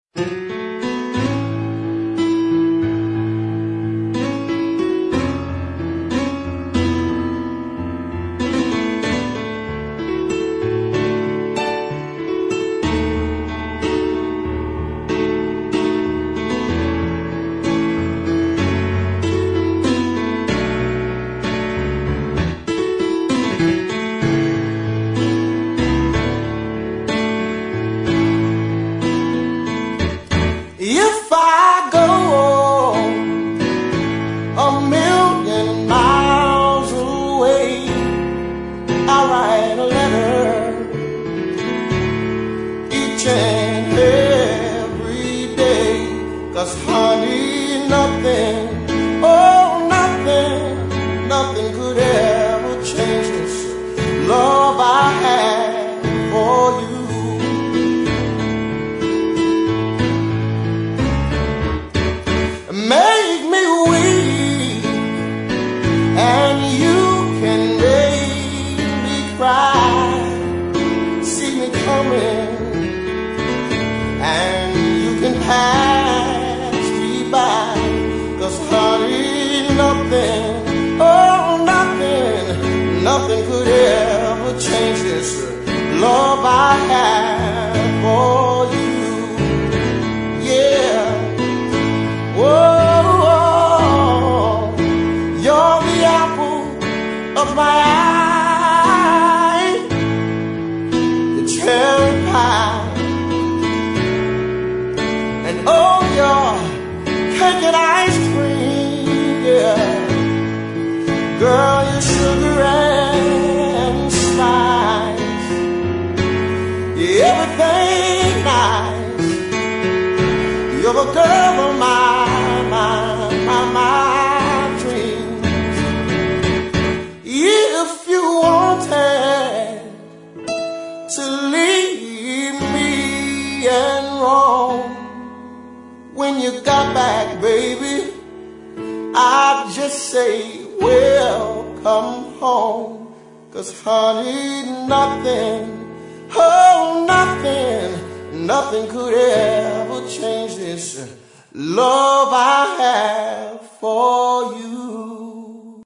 If I go a million miles away, I'll write a letter each and every day. 'Cause honey, nothing, oh nothing, nothing could ever change this love I have for you. Make me weep, and you can make me cry. See me coming, and you can pass me by. 'Cause honey, nothing, oh nothing, nothing could ever change this love I have for you. Yeah. Whoa, you're the apple of my eye, the cherry pie, and oh, your cake and ice cream, yeah. Girl, you're sugar and spice, yeah, everything nice. You're the girl of my dreams. If you wanted to leave me and roam, when you got back, baby, I'd just say, welcome home. 'Cause honey, nothing, oh nothing, nothing could ever change this love I have for you.